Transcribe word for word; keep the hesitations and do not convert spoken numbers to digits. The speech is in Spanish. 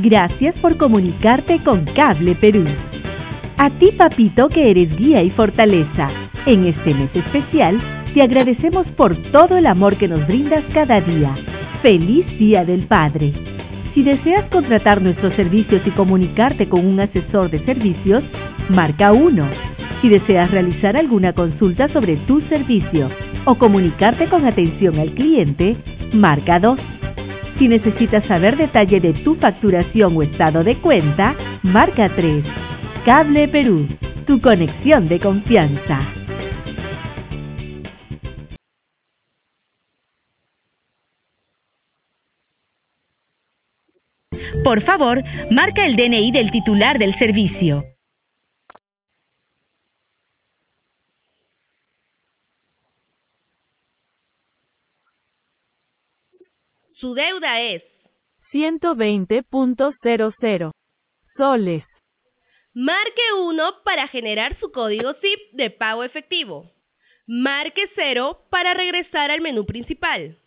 Gracias por comunicarte con Cable Perú. A ti, papito, que eres guía y fortaleza. En este mes especial, te agradecemos por todo el amor que nos brindas cada día. ¡Feliz Día del Padre! Si deseas contratar nuestros servicios y comunicarte con un asesor de servicios, marca uno. Si deseas realizar alguna consulta sobre tu servicio o comunicarte con atención al cliente, marca dos. Si necesitas saber detalle de tu facturación o estado de cuenta, marca tres. Cable Perú, tu conexión de confianza. Por favor, marca el D N I del titular del servicio. Su deuda es ciento veinte punto cero cero soles. Marque uno para generar su código S I P de pago efectivo. Marque cero para regresar al menú principal.